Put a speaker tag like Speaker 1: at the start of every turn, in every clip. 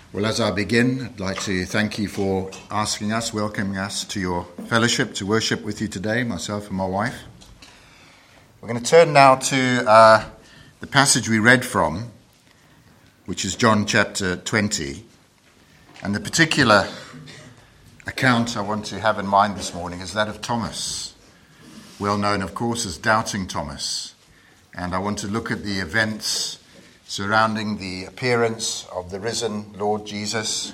Speaker 1: Well, as I begin, I'd like to thank you for welcoming us to your fellowship, to worship with you today, myself and my wife. We're going to turn now to the passage we read from, which is John chapter 20. And the particular account I want to have in mind this morning is that of Thomas, well known, of course, as Doubting Thomas. And I want to look at the events surrounding the appearance of the risen Lord Jesus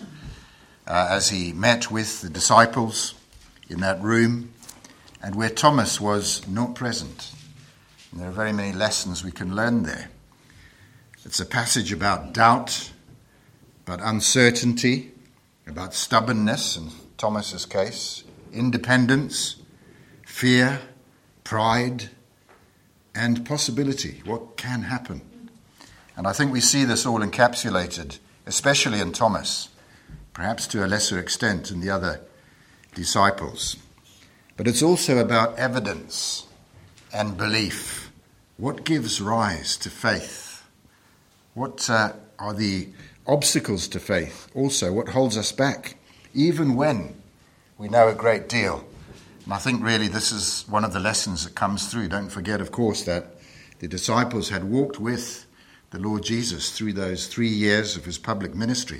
Speaker 1: as he met with the disciples in that room, and where Thomas was not present. And there are very many lessons we can learn there. It's a passage about doubt, about uncertainty, about stubbornness in Thomas's case, independence, fear, pride, and possibility. What can happen? And I think we see this all encapsulated, especially in Thomas, perhaps to a lesser extent in the other disciples. But it's also about evidence and belief. What gives rise to faith? What are the obstacles to faith? Also, what holds us back, even when we know a great deal? And I think really this is one of the lessons that comes through. Don't forget, of course, that the disciples had walked with the Lord Jesus through those 3 years of his public ministry.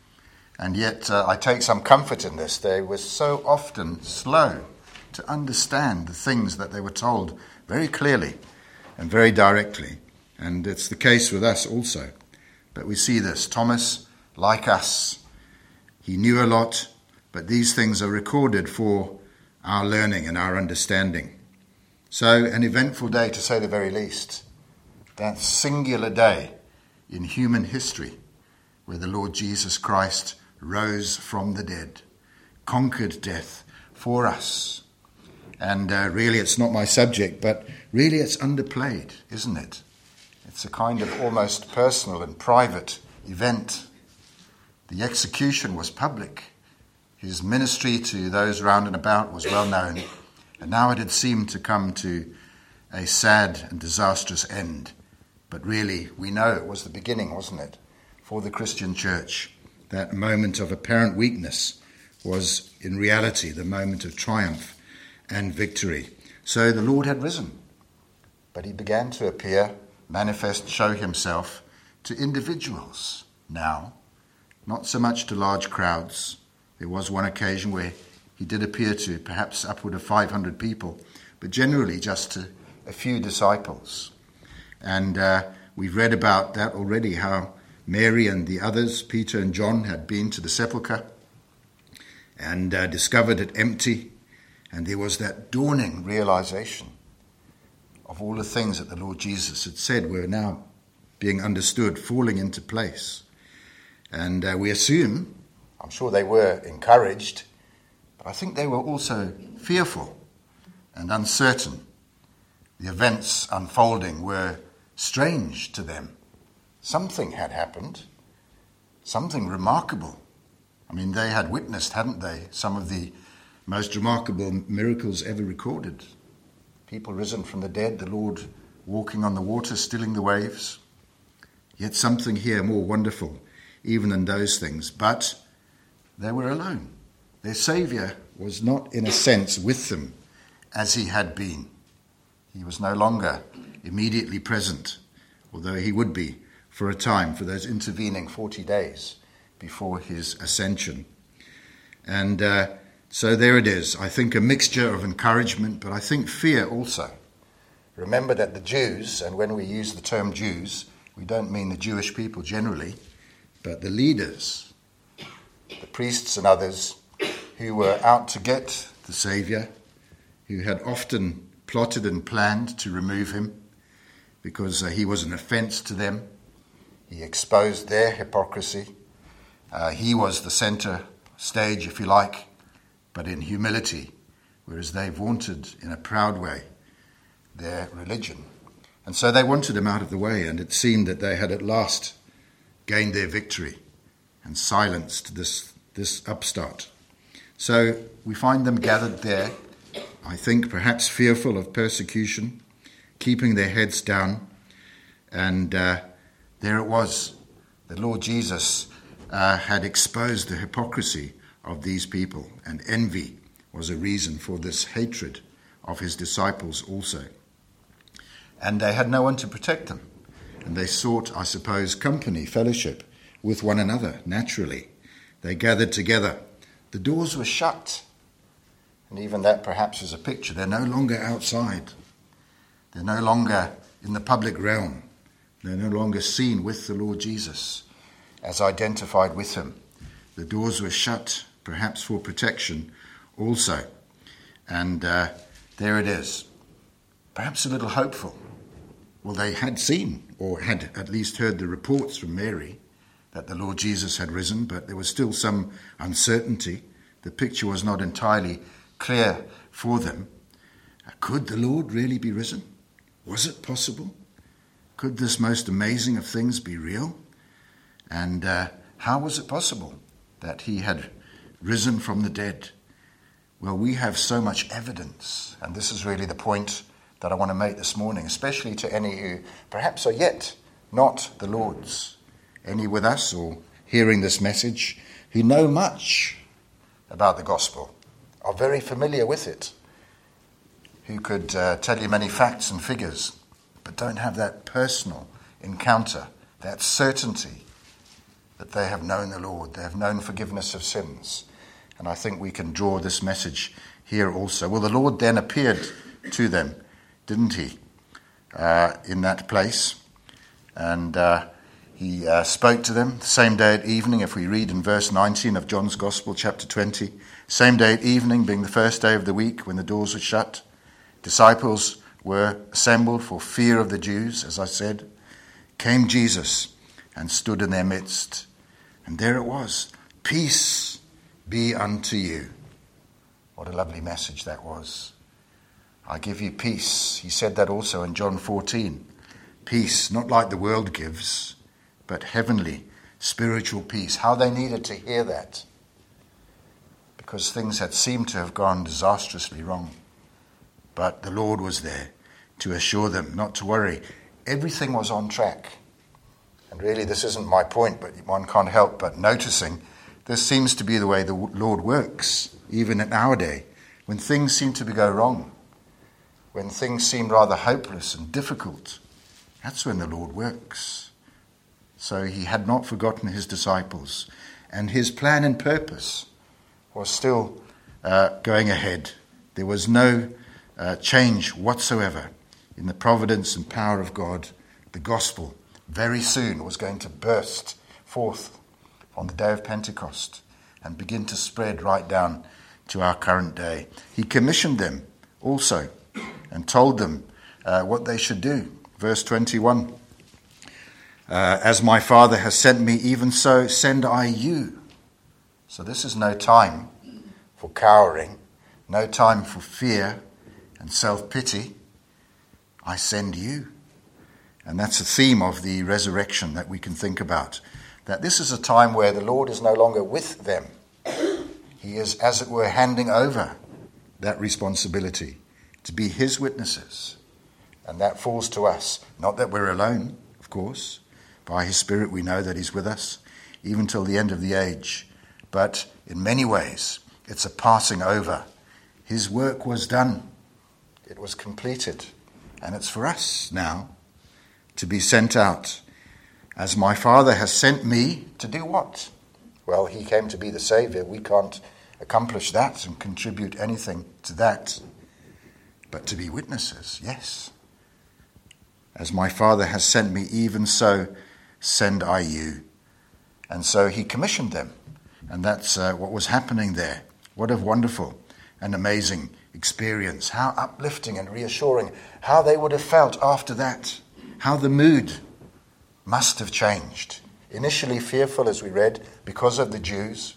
Speaker 1: And yet I take some comfort in this. They were so often slow to understand the things that they were told very clearly and very directly. And it's the case with us also. But we see this. Thomas, like us, he knew a lot, but these things are recorded for our learning and our understanding. So an eventful day, to say the very least. That singular day in human history where the Lord Jesus Christ rose from the dead, conquered death for us. And really it's not my subject, but really it's underplayed, isn't it? It's a kind of almost personal and private event. The execution was public. His ministry to those round and about was well known. And now it had seemed to come to a sad and disastrous end. But really, we know it was the beginning, wasn't it, for the Christian church. That moment of apparent weakness was, in reality, the moment of triumph and victory. So the Lord had risen, but he began to appear, manifest, show himself to individuals now, not so much to large crowds. There was one occasion where he did appear to perhaps upward of 500 people, but generally just to a few disciples. And we've read about that already, how Mary and the others, Peter and John, had been to the sepulchre and discovered it empty. And there was that dawning realization of all the things that the Lord Jesus had said were now being understood, falling into place. And we assume, I'm sure they were encouraged, but I think they were also fearful and uncertain. The events unfolding were strange to them. Something had happened, something remarkable. I mean, they had witnessed, hadn't they, some of the most remarkable miracles ever recorded. People risen from the dead, the Lord walking on the water, stilling the waves. Yet something here more wonderful even than those things. But they were alone. Their Saviour was not, in a sense, with them as he had been. He was no longer immediately present, although he would be for a time, for those intervening 40 days before his ascension. And so there it is. I think a mixture of encouragement, but I think fear also. Remember that the Jews, and when we use the term Jews, we don't mean the Jewish people generally, but the leaders, the priests and others who were out to get the Saviour, who had often plotted and planned to remove him because he was an offence to them. He exposed their hypocrisy. He was the centre stage, if you like, but in humility, whereas they vaunted in a proud way their religion. And so they wanted him out of the way, and it seemed that they had at last gained their victory and silenced this upstart. So we find them gathered there, I think perhaps fearful of persecution, keeping their heads down. And there it was, the Lord Jesus had exposed the hypocrisy of these people, and envy was a reason for this hatred of his disciples also. And they had no one to protect them. And they sought, I suppose, company, fellowship with one another, naturally. They gathered together. The doors were shut. And even that perhaps is a picture. They're no longer outside. They're no longer in the public realm. They're no longer seen with the Lord Jesus as identified with him. The doors were shut, perhaps for protection also. And there it is. Perhaps a little hopeful. Well, they had seen, or had at least heard the reports from Mary that the Lord Jesus had risen, but there was still some uncertainty. The picture was not entirely clear for them. Could the Lord really be risen? Was it possible? Could this most amazing of things be real? And how was it possible that he had risen from the dead? Well, we have so much evidence, and this is really the point that I want to make this morning, especially to any who perhaps are yet not the Lord's, any with us or hearing this message, who know much about the gospel, are very familiar with it, who could tell you many facts and figures, but don't have that personal encounter, that certainty that they have known the Lord, they have known forgiveness of sins. And I think we can draw this message here also. Well, the Lord then appeared to them, didn't he, in that place? And he spoke to them the same day at evening, if we read in verse 19 of John's Gospel, chapter 20. Same day at evening, being the first day of the week when the doors were shut, disciples were assembled for fear of the Jews, as I said. Came Jesus and stood in their midst. And there it was, peace be unto you. What a lovely message that was. I give you peace. He said that also in John 14. Peace, not like the world gives, but heavenly, spiritual peace. How they needed to hear that, because things had seemed to have gone disastrously wrong. But the Lord was there to assure them not to worry. Everything was on track. And really, this isn't my point, but one can't help but noticing this seems to be the way the Lord works, even in our day, when things seem to go wrong, when things seem rather hopeless and difficult. That's when the Lord works. So he had not forgotten his disciples, and his plan and purpose was still going ahead. There was no change whatsoever in the providence and power of God. The gospel very soon was going to burst forth on the day of Pentecost and begin to spread right down to our current day. He commissioned them also and told them what they should do. Verse 21, as my Father has sent me, even so send I you. So this is no time for cowering, no time for fear and self-pity. I send you. And that's a theme of the resurrection that we can think about, that this is a time where the Lord is no longer with them. He is, as it were, handing over that responsibility to be his witnesses. And that falls to us. Not that we're alone, of course. By his Spirit we know that he's with us, even till the end of the age. But in many ways, it's a passing over. His work was done. It was completed. And it's for us now to be sent out. As my Father has sent me to do what? Well, he came to be the Saviour. We can't accomplish that and contribute anything to that. But to be witnesses, yes. As my Father has sent me, even so send I you. And so he commissioned them. And that's what was happening there. What a wonderful and amazing experience. How uplifting and reassuring. How they would have felt after that. How the mood must have changed. Initially fearful, as we read, because of the Jews.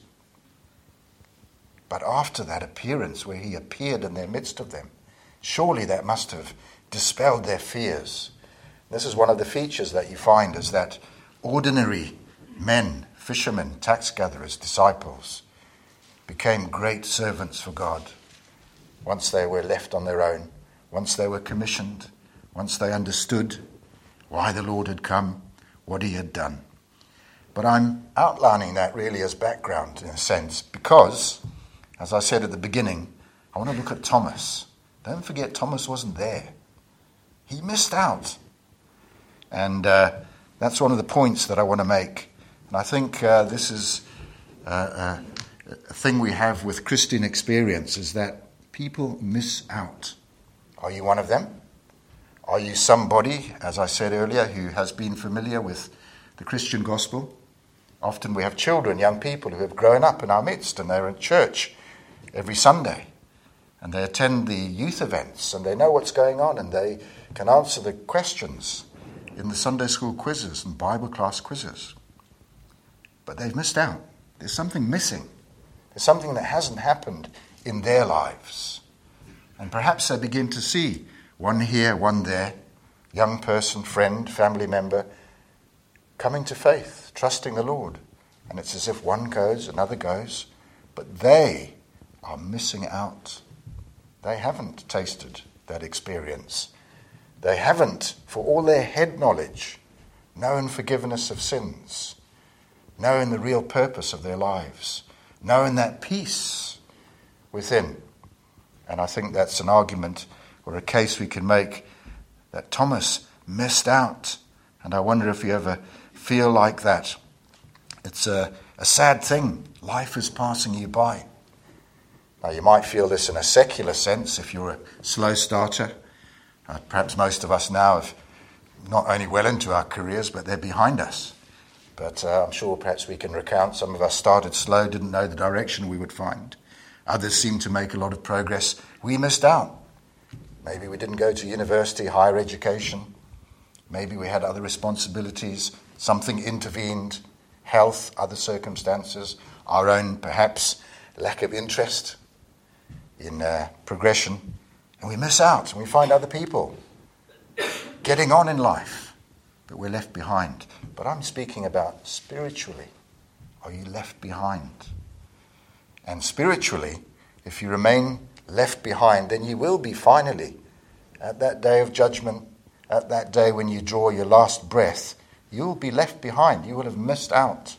Speaker 1: But after that appearance where he appeared in their midst of them, surely that must have dispelled their fears. This is one of the features that you find, is that ordinary men, fishermen, tax gatherers, disciples, became great servants for God once they were left on their own, once they were commissioned, once they understood why the Lord had come, what he had done. But I'm outlining that really as background in a sense because, as I said at the beginning, I want to look at Thomas. Don't forget Thomas wasn't there. He missed out. And that's one of the points that I want to make. And I think this is a thing we have with Christian experience is that people miss out. Are you one of them? Are you somebody, as I said earlier, who has been familiar with the Christian gospel? Often we have children, young people who have grown up in our midst and they're in church every Sunday. And they attend the youth events and they know what's going on and they can answer the questions in the Sunday school quizzes and Bible class quizzes. But they've missed out. There's something missing. There's something that hasn't happened in their lives. And perhaps they begin to see one here, one there, young person, friend, family member, coming to faith, trusting the Lord. And it's as if one goes, another goes, but they are missing out. They haven't tasted that experience. They haven't, for all their head knowledge, known forgiveness of sins, known the real purpose of their lives, known that peace within. And I think that's an argument or a case we can make that Thomas missed out. And I wonder if you ever feel like that. It's a sad thing. Life is passing you by. Now, you might feel this in a secular sense if you're a slow starter. Perhaps most of us now have not only well into our careers, but they're behind us. But I'm sure perhaps we can recount some of us started slow, didn't know the direction we would find. Others seemed to make a lot of progress. We missed out. Maybe we didn't go to university, higher education. Maybe we had other responsibilities. Something intervened, health, other circumstances, our own perhaps lack of interest in progression, and we miss out, and we find other people getting on in life, but we're left behind. But I'm speaking about spiritually. Are you left behind? And spiritually, if you remain left behind, then you will be finally, at that day of judgment, at that day when you draw your last breath, you'll be left behind. You will have missed out.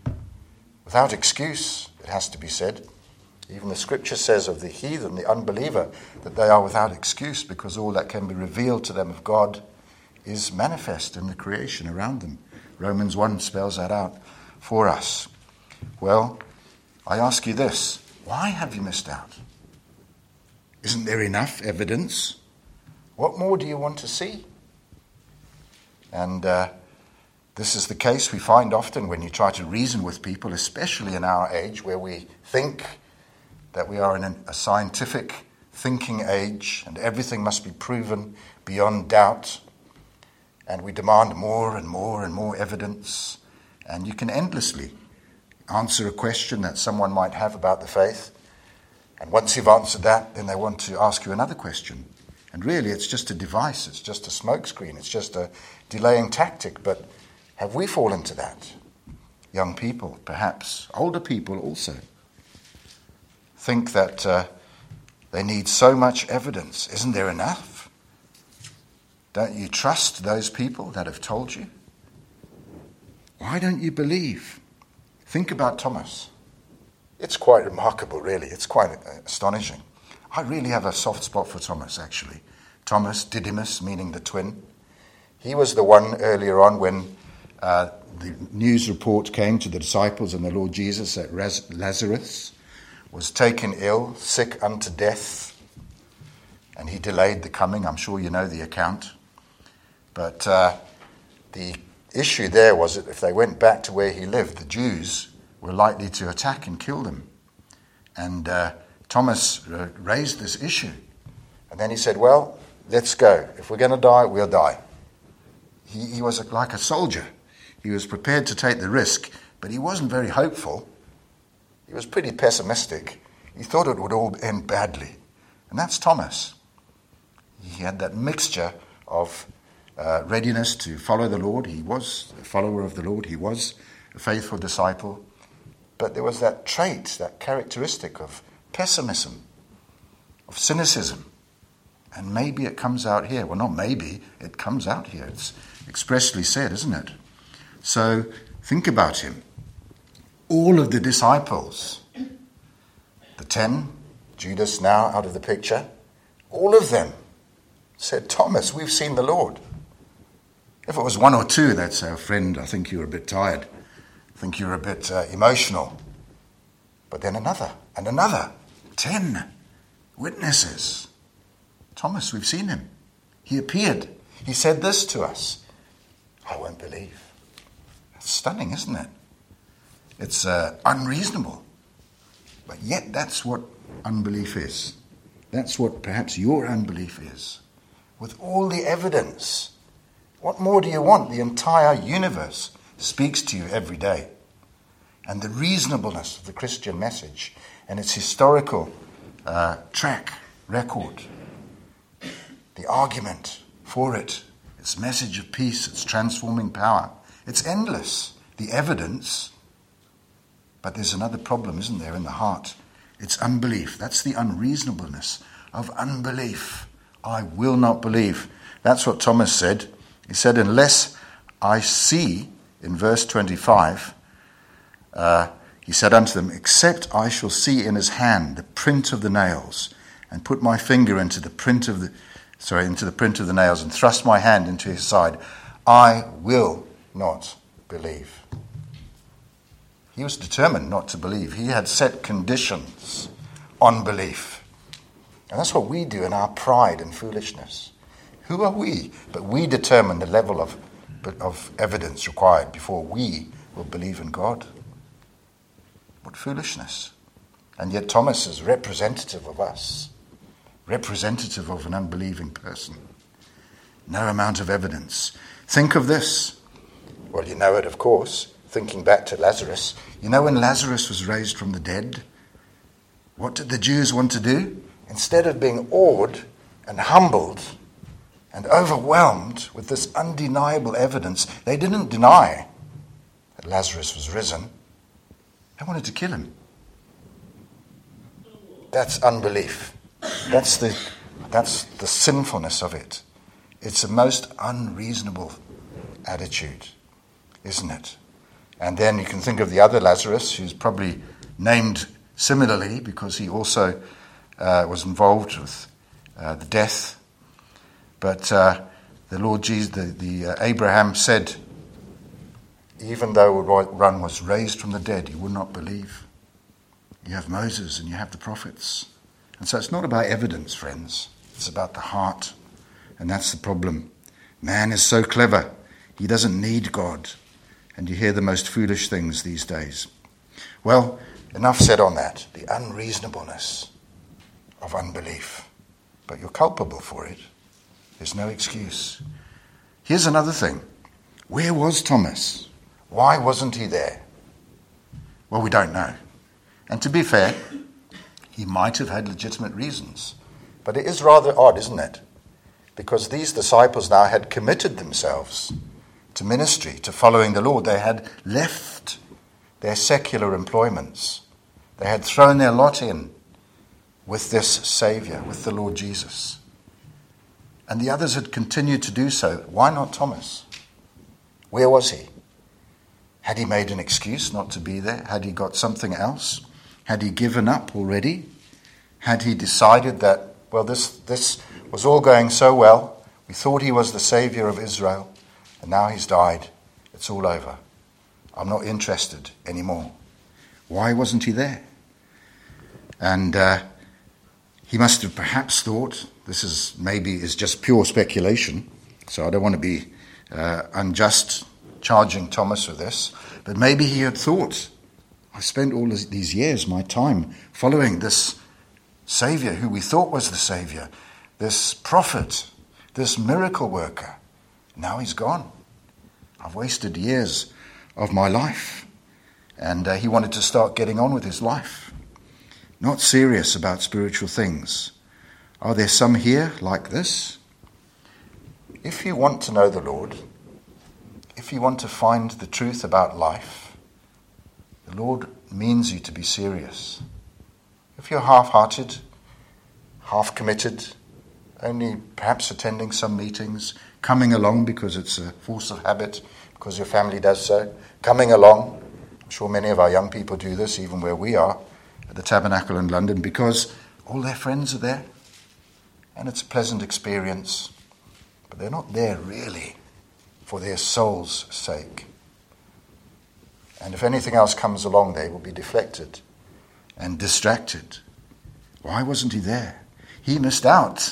Speaker 1: Without excuse, it has to be said. Even the scripture says of the heathen, the unbeliever, that they are without excuse because all that can be revealed to them of God is manifest in the creation around them. Romans 1 spells that out for us. Well, I ask you this, why have you missed out? Isn't there enough evidence? What more do you want to see? And this is the case we find often when you try to reason with people, especially in our age where we think that we are in a scientific thinking age and everything must be proven beyond doubt. And we demand more and more and more evidence. And you can endlessly answer a question that someone might have about the faith. And once you've answered that, then they want to ask you another question. And really, it's just a device. It's just a smokescreen. It's just a delaying tactic. But have we fallen to that? Young people, perhaps. Older people also. Think that they need so much evidence. Isn't there enough? Don't you trust those people that have told you? Why don't you believe? Think about Thomas. It's quite remarkable, really. It's quite astonishing. I really have a soft spot for Thomas, actually. Thomas, Didymus, meaning the twin. He was the one earlier on when the news report came to the disciples and the Lord Jesus that Lazarus was taken ill, sick unto death, and he delayed the coming. I'm sure you know the account. But the issue there was that if they went back to where he lived, the Jews were likely to attack and kill them. And Thomas raised this issue. And then he said, well, let's go. If we're going to die, we'll die. He was like a soldier. He was prepared to take the risk, but he wasn't very hopeful. He was pretty pessimistic. He thought it would all end badly. And that's Thomas. He had that mixture of readiness to follow the Lord. He was a follower of the Lord. He was a faithful disciple. But there was that trait, that characteristic of pessimism, of cynicism. And maybe it comes out here. Well, not maybe. It comes out here. It's expressly said, isn't it? So Think about him. All of the disciples, the 10, Judas now out of the picture, all of them said, Thomas, we've seen the Lord. If it was one or two, they'd say, friend, I think you're a bit tired. I think you're a bit emotional. But then another and another. 10 witnesses. Thomas, we've seen him. He appeared. He said this to us. I won't believe. It's stunning, isn't it? It's unreasonable. But yet that's what unbelief is. That's what perhaps your unbelief is. With all the evidence, what more do you want? The entire universe speaks to you every day. And the reasonableness of the Christian message and its historical track record, the argument for it, its message of peace, its transforming power, it's endless. The evidence, but there's another problem, isn't there, in the heart? It's unbelief. That's the unreasonableness of unbelief. I will not believe. That's what Thomas said. He said, unless I see, in verse 25, he said unto them, except I shall see in his hand the print of the nails, and put my finger into the print of the nails, and thrust my hand into his side, I will not believe. He was determined not to believe. He had set conditions on belief. And that's what we do in our pride and foolishness. Who are we? But we determine the level of evidence required before we will believe in God. What foolishness. And yet Thomas is representative of us. Representative of an unbelieving person. No amount of evidence. Think of this. Well, you know it, of course. Thinking back to Lazarus. You know when Lazarus was raised from the dead? What did the Jews want to do? Instead of being awed and humbled and overwhelmed with this undeniable evidence, they didn't deny that Lazarus was risen. They wanted to kill him. That's unbelief. That's the sinfulness of it. It's the most unreasonable attitude, isn't it? And then you can think of the other Lazarus, who's probably named similarly because he also was involved with the death. But the Lord Jesus, Abraham said, even though one was raised from the dead, you would not believe. You have Moses and you have the prophets. And so it's not about evidence, friends. It's about the heart. And that's the problem. Man is so clever. He doesn't need God. And you hear the most foolish things these days. Well, enough said on that. The unreasonableness of unbelief. But you're culpable for it. There's no excuse. Here's another thing. Where was Thomas? Why wasn't he there? Well, we don't know. And to be fair, he might have had legitimate reasons. But it is rather odd, isn't it? Because these disciples now had committed themselves to ministry, to following the Lord. They had left their secular employments. They had thrown their lot in with this Saviour, with the Lord Jesus. And the others had continued to do so. Why not Thomas? Where was he? Had he made an excuse not to be there? Had he got something else? Had he given up already? Had he decided that, well, this was all going so well. We thought he was the Saviour of Israel. And now he's died. It's all over. I'm not interested anymore. Why wasn't he there? And he must have perhaps thought, this is just pure speculation, so I don't want to be unjust charging Thomas with this, but maybe he had thought, I spent all these years, my time, following this Saviour who we thought was the Saviour, this prophet, this miracle worker. Now he's gone. I've wasted years of my life. And he wanted to start getting on with his life. Not serious about spiritual things. Are there some here like this? If you want to know the Lord, if you want to find the truth about life, the Lord means you to be serious. If you're half-hearted, half-committed, only perhaps attending some meetings, coming along because it's a force of habit, because your family does so, coming along. I'm sure many of our young people do this, even where we are, at the Tabernacle in London, because all their friends are there. And it's a pleasant experience. But they're not there really for their soul's sake. And if anything else comes along, they will be deflected and distracted. Why wasn't he there? He missed out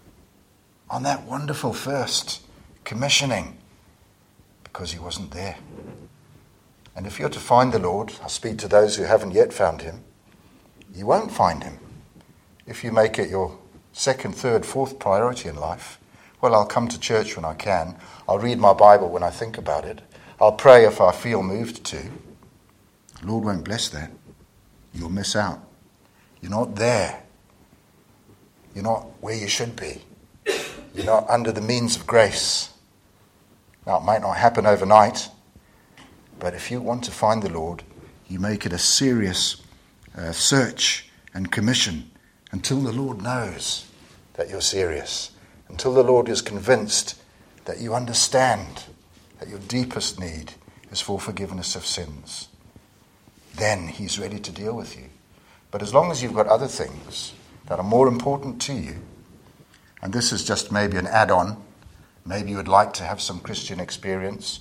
Speaker 1: on that wonderful first commissioning because he wasn't there. And if you're to find the Lord, I speak to those who haven't yet found him, you won't find him if you make it your second, third, fourth priority in life. Well, I'll come to church when I can. I'll read my Bible when I think about it. I'll pray if I feel moved to. The Lord won't bless that. You'll miss out. You're not there. You're not where you should be. You're not under the means of grace. Now, it might not happen overnight, but if you want to find the Lord, you make it a serious search and commission until the Lord knows that you're serious, until the Lord is convinced that you understand that your deepest need is for forgiveness of sins. Then he's ready to deal with you. But as long as you've got other things that are more important to you, and this is just maybe an add-on, maybe you would like to have some Christian experience,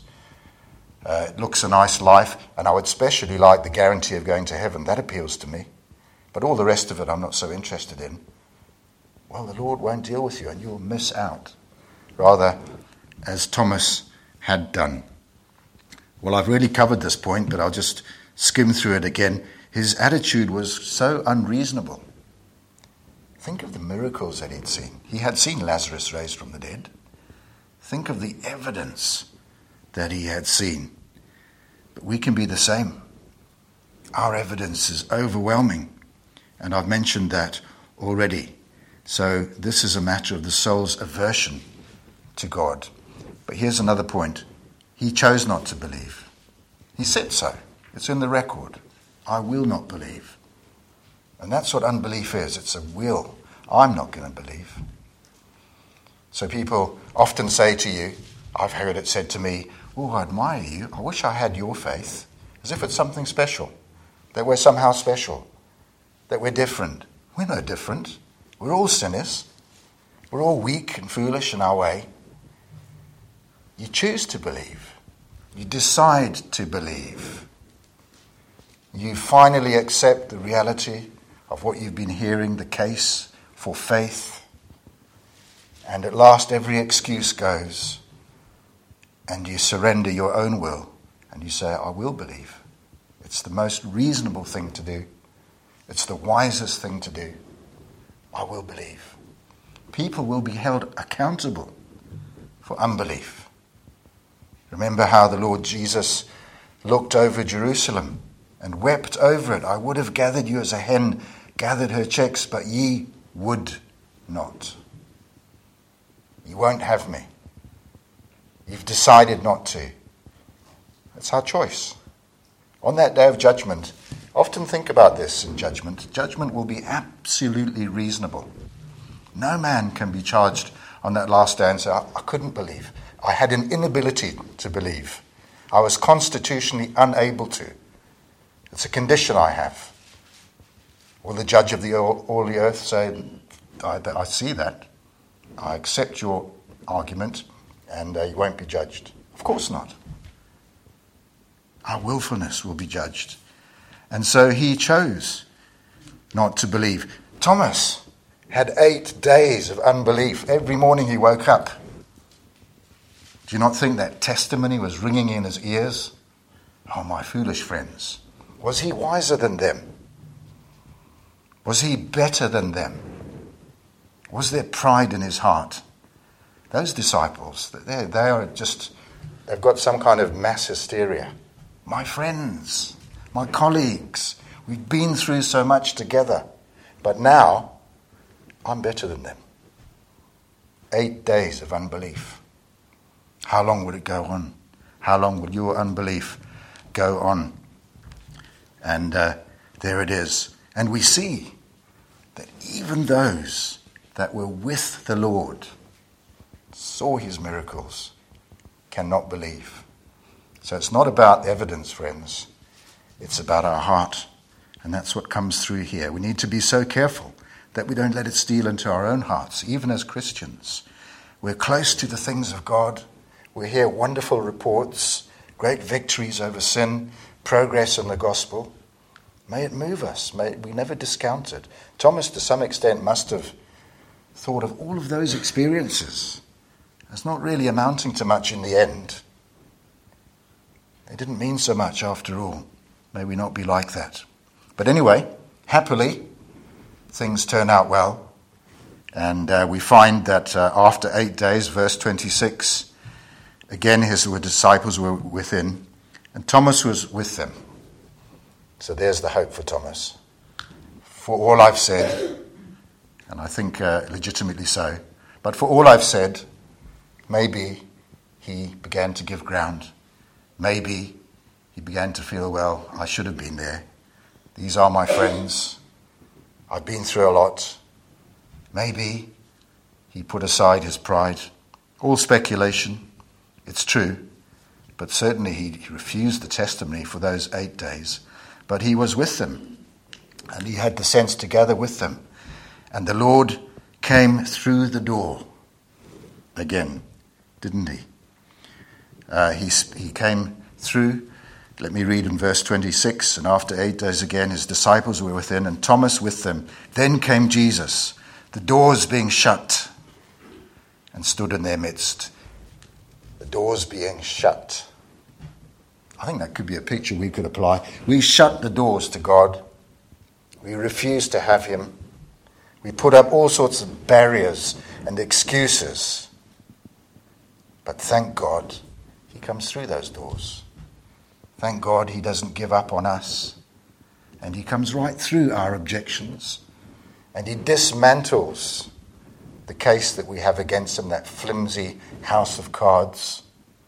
Speaker 1: it looks a nice life, and I would especially like the guarantee of going to heaven. That appeals to me. But all the rest of it I'm not so interested in. Well, the Lord won't deal with you and you'll miss out. Rather, as Thomas had done. Well, I've really covered this point, but I'll just skim through it again. His attitude was so unreasonable. Think of the miracles that he'd seen. He had seen Lazarus raised from the dead. Think of the evidence that he had seen. But we can be the same. Our evidence is overwhelming. And I've mentioned that already. So this is a matter of the soul's aversion to God. But here's another point. He chose not to believe. He said so. It's in the record. I will not believe. And that's what unbelief is. It's a will. I'm not going to believe. So people often say to you, I've heard it said to me, oh, I admire you. I wish I had your faith. As if it's something special. That we're somehow special. That we're different. We're no different. We're all sinners. We're all weak and foolish in our way. You choose to believe. You decide to believe. You finally accept the reality of what you've been hearing, the case for faith. And at last every excuse goes. And you surrender your own will. And you say, I will believe. It's the most reasonable thing to do. It's the wisest thing to do. I will believe. People will be held accountable for unbelief. Remember how the Lord Jesus looked over Jerusalem and wept over it. I would have gathered you as a hen gathered her chicks, but ye would not. You won't have me. You've decided not to. It's our choice. On that day of judgment, often think about this in judgment. Judgment will be absolutely reasonable. No man can be charged on that last day and say, I couldn't believe. I had an inability to believe. I was constitutionally unable to. It's a condition I have. Will the judge of all the earth say, I see that. I accept your argument and you won't be judged? Of course not. Our willfulness will be judged. And so he chose not to believe. Thomas had 8 days of unbelief. Every morning he woke up. Do you not think that testimony was ringing in his ears? Oh, my foolish friends. Was he wiser than them? Was he better than them? Was there pride in his heart? Those disciples, they've got some kind of mass hysteria. My friends, my colleagues, we've been through so much together, but now I'm better than them. 8 days of unbelief. How long would it go on? How long would your unbelief go on? And there it is. And we see that even those that were with the Lord, saw his miracles, cannot believe. So it's not about evidence, friends. It's about our heart. And that's what comes through here. We need to be so careful that we don't let it steal into our own hearts, even as Christians. We're close to the things of God. We hear wonderful reports, great victories over sin, progress in the gospel. May it move us. May we never discount it. Thomas, to some extent, must have thought of all of those experiences as not really amounting to much in the end. They didn't mean so much after all. May we not be like that. But anyway, happily, things turn out well. And we find that after 8 days, verse 26, again his disciples were within, and Thomas was with them. So there's the hope for Thomas. For all I've said, and I think legitimately so, but for all I've said, maybe he began to give ground. Maybe he began to feel, well, I should have been there. These are my friends. I've been through a lot. Maybe he put aside his pride. All speculation. It's true. But certainly he refused the testimony for those 8 days. But he was with them. And he had the sense to gather with them. And the Lord came through the door again, didn't he? He came through. Let me read in verse 26. And after 8 days again, his disciples were within, and Thomas with them. Then came Jesus, the doors being shut, and stood in their midst. The doors being shut. I think that could be a picture we could apply. We shut the doors to God. We refuse to have him. We put up all sorts of barriers and excuses. But thank God he comes through those doors. Thank God he doesn't give up on us. And he comes right through our objections. And he dismantles the case that we have against him, that flimsy house of cards.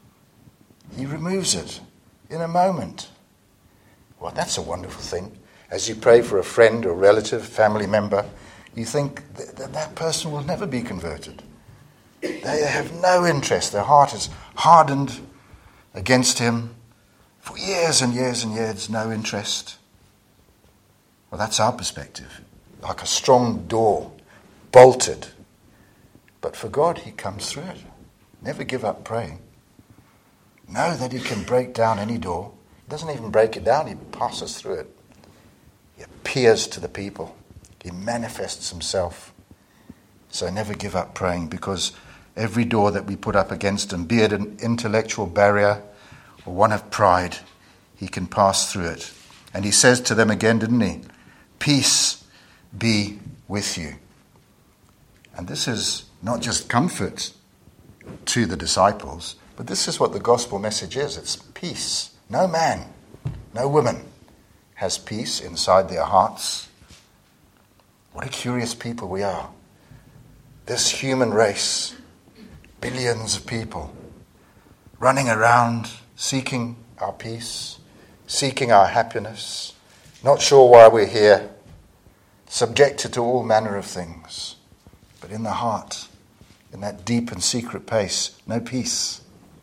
Speaker 1: He removes it in a moment. Well, that's a wonderful thing. As you pray for a friend or relative, family member, you think that person will never be converted. They have no interest. Their heart is hardened against him. For years and years and years, no interest. Well, that's our perspective. Like a strong door, bolted. But for God, he comes through it. Never give up praying. Know that he can break down any door. He doesn't even break it down, he passes through it. He appears to the people. He manifests himself. So never give up praying, because every door that we put up against him, be it an intellectual barrier or one of pride, he can pass through it. And he says to them again, didn't he? Peace be with you. And this is not just comfort to the disciples, but this is what the gospel message is. It's peace. No man, no woman has peace inside their hearts. What a curious people we are. This human race, billions of people, running around, seeking our peace, seeking our happiness, not sure why we're here, subjected to all manner of things. But in the heart, in that deep and secret place, no peace.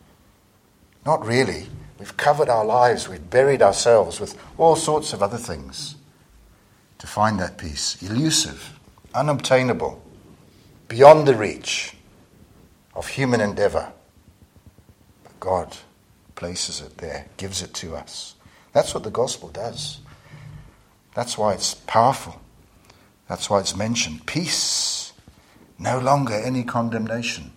Speaker 1: Not really. We've covered our lives, we've buried ourselves with all sorts of other things to find that peace. Elusive, unobtainable, beyond the reach of human endeavor. But God places it there, gives it to us. That's what the gospel does. That's why it's powerful. That's why it's mentioned. Peace. No longer any condemnation.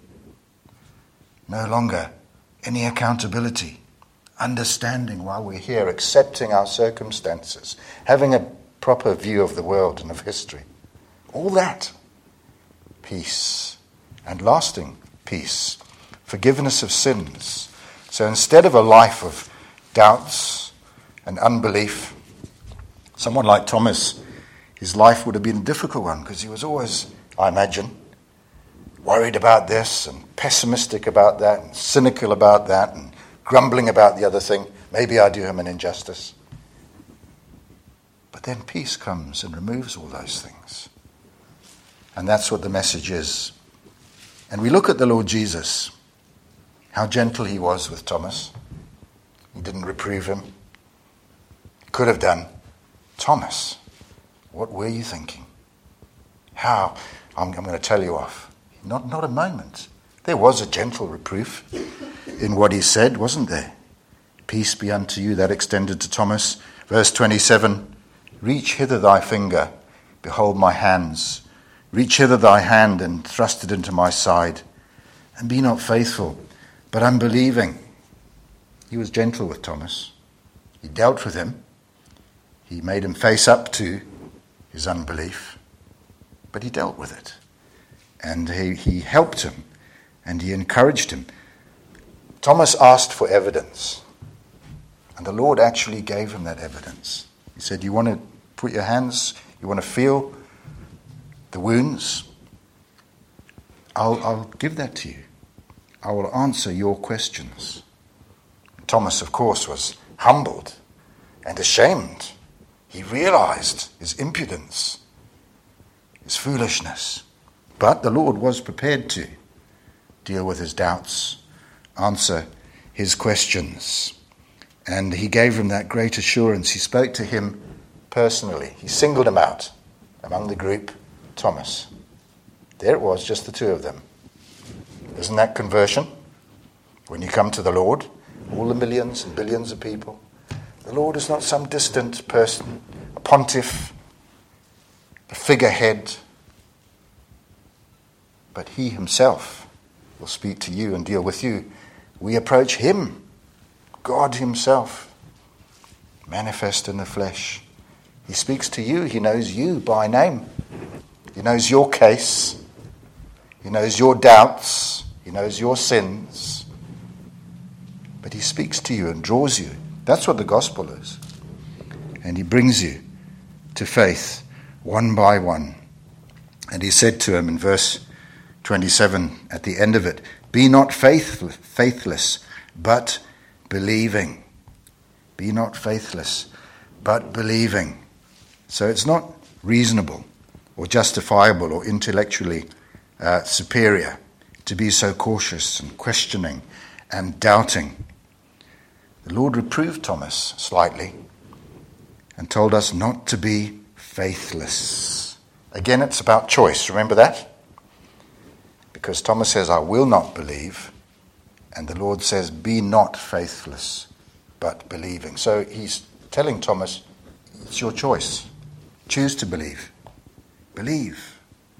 Speaker 1: No longer any accountability. Understanding while we're here, accepting our circumstances, having a proper view of the world and of history. All that. Peace. And lasting peace. Forgiveness of sins. So instead of a life of doubts and unbelief, someone like Thomas, his life would have been a difficult one, because he was always, I imagine, worried about this and pessimistic about that and cynical about that and grumbling about the other thing. Maybe I do him an injustice. But then peace comes and removes all those things. And that's what the message is. And we look at the Lord Jesus, how gentle he was with Thomas. He He didn't reprove him. He could have done. Thomas, what were you thinking? How? I'm going to tell you off. Not a moment. There was a gentle reproof in what he said, wasn't there? Peace be unto you, that extended to Thomas. Verse 27, reach hither thy finger, behold my hands. Reach hither thy hand and thrust it into my side. And be not faithful, but unbelieving. He was gentle with Thomas. He dealt with him. He made him face up to his unbelief. But he dealt with it. And he helped him. And he encouraged him. Thomas asked for evidence. And the Lord actually gave him that evidence. He said, you want to put your hands, you want to feel the wounds? I'll give that to you. I will answer your questions. Thomas, of course, was humbled and ashamed. He realized his impudence, his foolishness. But the Lord was prepared to deal with his doubts, answer his questions. And he gave him that great assurance. He spoke to him personally. He singled him out among the group, Thomas. There it was, just the two of them. Isn't that conversion? When you come to the Lord, all the millions and billions of people, the Lord is not some distant person, a pontiff, a figurehead, but he himself will speak to you and deal with you. We approach him, God himself, manifest in the flesh. He speaks to you. He knows you by name. He knows your case. He knows your doubts. He knows your sins. But he speaks to you and draws you. That's what the gospel is. And he brings you to faith one by one. And he said to him in verse 27 at the end of it, be not faithless, but believing. Be not faithless, but believing. So it's not reasonable or justifiable or intellectually superior to be so cautious and questioning and doubting. The Lord reproved Thomas slightly and told us not to be faithless. Again, it's about choice. Remember that? Because Thomas says, I will not believe. And the Lord says, be not faithless, but believing. So he's telling Thomas, it's your choice. Choose to believe. Believe.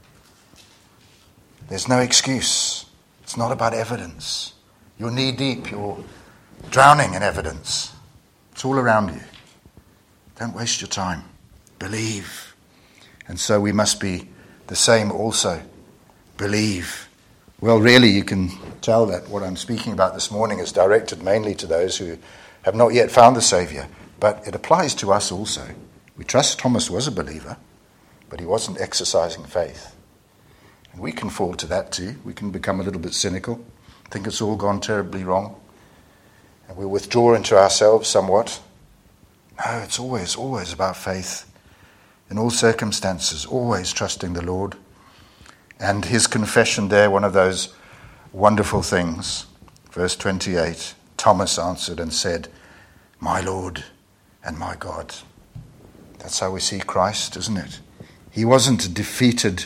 Speaker 1: There's no excuse. It's not about evidence. You're knee deep. You're drowning in evidence. It's all around you. Don't waste your time. Believe. And so we must be the same also. Believe. Well, really, you can tell that what I'm speaking about this morning is directed mainly to those who have not yet found the Saviour. But it applies to us also. We trust Thomas was a believer, but he wasn't exercising faith. And we can fall to that too. We can become a little bit cynical, think it's all gone terribly wrong, and we withdraw into ourselves somewhat. No, it's always about faith. In all circumstances, always trusting the Lord. And his confession there, one of those wonderful things. Verse 28, Thomas answered and said, my Lord and my God. That's how we see Christ, isn't it? He wasn't a defeated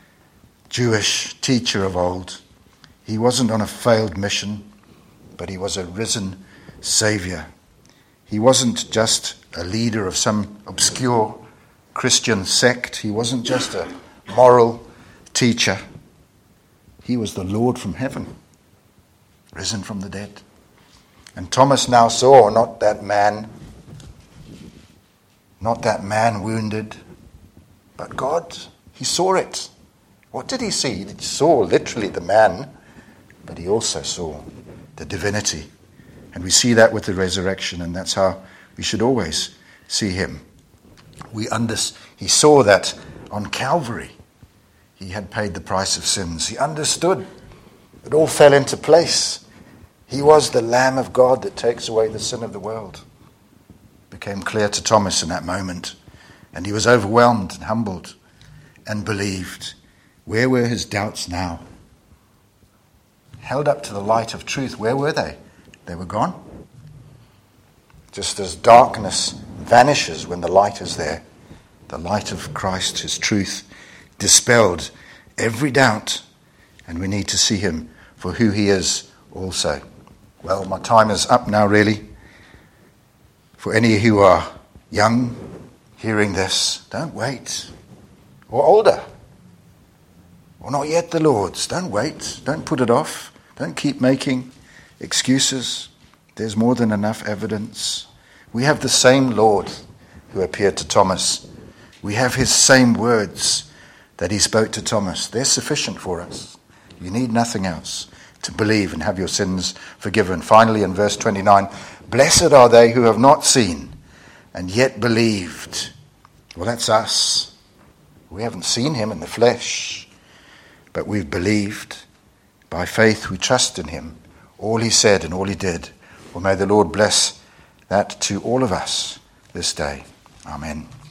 Speaker 1: Jewish teacher of old. He wasn't on a failed mission, but he was a risen Saviour. He wasn't just a leader of some obscure Christian sect. He wasn't just a moral teacher. He was the Lord from heaven, risen from the dead. And Thomas now saw not that man wounded, but God. He saw it. What did he see? He saw literally the man, but he also saw the divinity. And we see that with the resurrection, and that's how we should always see him. He saw that on Calvary he had paid the price of sins. He understood. It all fell into place. He was the Lamb of God that takes away the sin of the world. It became clear to Thomas in that moment, and he was overwhelmed and humbled and believed. Where were his doubts now? Held up to the light of truth, where were they? They were gone. Just as darkness vanishes when the light is there, the light of Christ, his truth, dispelled every doubt, and we need to see him for who he is also. Well, my time is up now, really. For any who are young, hearing this, don't wait. Or older, or not yet the Lord's, don't wait. Don't put it off. Don't keep making excuses. There's more than enough evidence. We have the same Lord who appeared to Thomas. We have his same words that he spoke to Thomas. They're sufficient for us. You need nothing else to believe and have your sins forgiven. Finally, in verse 29, blessed are they who have not seen and yet believed. Well, that's us. We haven't seen him in the flesh, but we've believed. By faith we trust in him, all he said and all he did. Well, may the Lord bless that to all of us this day. Amen.